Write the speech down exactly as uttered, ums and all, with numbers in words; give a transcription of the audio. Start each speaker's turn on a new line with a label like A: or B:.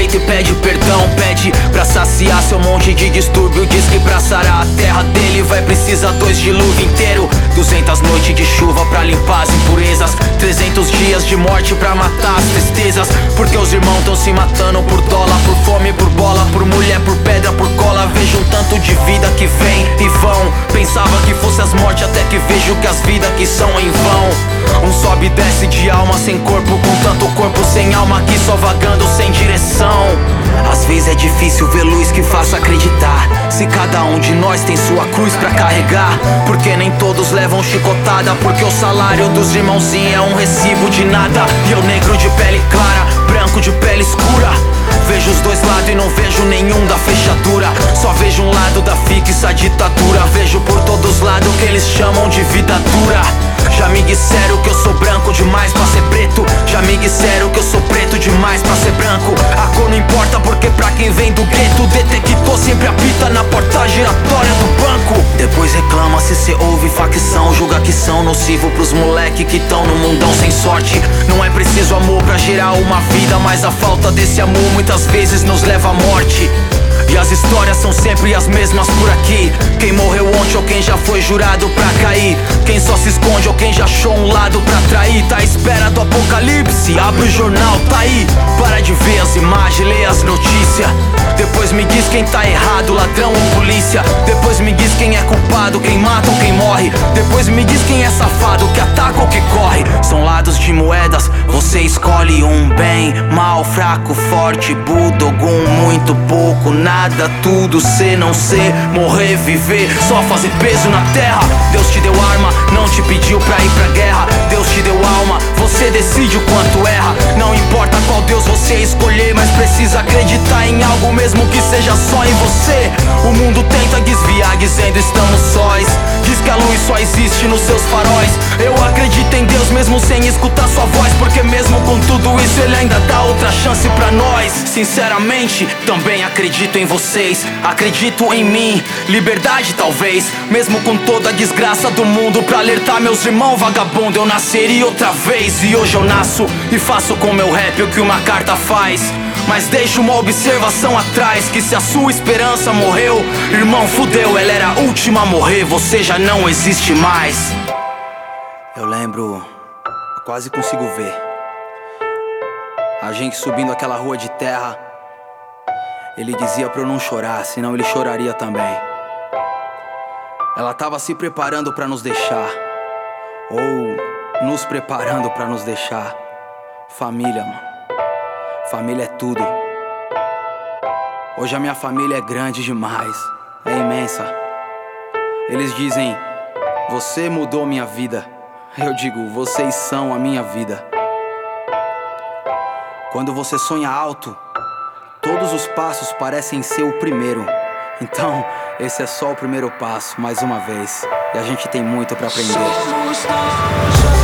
A: respeita e pede perdão. Pede pra saciar seu monte de distúrbio. Diz que pra sarar a terra dele vai precisar dois dilúvio inteiro. Duzentas noites de chuva pra limpar as impurezas. Trezentos dias de morte pra matar as tristezas. Porque os irmãos tão se matando por dólar, por fome, por bola, por mulher, por pedra, por cola. Vejo um tanto de vida que vem e vão. Pensava que fosse as mortes, até que vejo que as vidas que são em vão. Um sobe e desce de alma sem corpo, com tanto corpo sem alma aqui só vagando sem direção. Às vezes é difícil ver luz que faça acreditar. Se cada um de nós tem sua cruz pra carregar. Porque nem todos levam chicotada. Porque o salário dos irmãozinhos é um recibo de nada. E eu negro de pele clara, branco de pele escura. Vejo os dois lados e não vejo nenhum da fechadura. Só vejo um lado da fixa ditadura. Vejo por todos lados o que eles chamam de vida dura. Já me disseram que eu sou branco demais pra ser preto. Já me disseram que eu sou preto demais pra ser branco. A cor não importa porque pra quem vem do gueto, detectou sempre apita na porta giratória do banco. Depois reclama se cê ouve facção. Julga que são nocivo pros moleque que tão no mundão sem sorte. Não é preciso amor pra gerar uma vida, mas a falta desse amor muitas vezes nos leva à morte. E as histórias são sempre as mesmas por aqui. Quem morreu ontem ou quem já foi jurado pra cair. Quem só se esconde ou quem já achou um lado pra trair. Tá à espera do apocalipse, abre o jornal, tá aí. Para de ver as imagens, lê as notícias. Depois me diz quem tá errado, ladrão ou polícia. Depois me diz quem é culpado, quem mata ou quem morre. Depois me diz quem é safado, que ataca ou que corre. São lados de moedas, você escolhe um. Bem, mal, fraco, forte, budogum, muito pouco, nada, tudo, ser, não ser, morrer, viver, só fazer peso na terra. Deus te deu arma, não te pediu pra ir pra guerra. Deus te deu alma, você decide o quanto erra. Não importa qual Deus você escolher, mas precisa acreditar em algo mesmo que seja só em você. O mundo tenta desviar dizendo estamos sós. Diz que a luz só existe nos seus faróis. Eu acredito em Deus mesmo sem escutar sua voz, porque mesmo com tudo isso ele ainda dá outra chance pra nós. Sinceramente, também acredito em vocês. Acredito em mim, liberdade talvez. Mesmo com toda a desgraça do mundo, pra alertar meus irmãos vagabundo, eu nasceria outra vez. E hoje eu nasço e faço com meu rap o que uma carta faz. Mas deixo uma observação atrás, que se a sua esperança morreu, irmão, fudeu, ela era a última a morrer. Você já não existe mais. Eu lembro, eu quase consigo ver a gente subindo aquela rua de terra. Ele dizia pra eu não chorar, senão ele choraria também. Ela tava se preparando pra nos deixar, ou nos preparando pra nos deixar. Família, mano. Família é tudo. Hoje a minha família é grande demais, é imensa. Eles dizem, você mudou minha vida. Eu digo, vocês são a minha vida. Quando você sonha alto, todos os passos parecem ser o primeiro. Então, esse é só o primeiro passo, mais uma vez. E a gente tem muito pra aprender.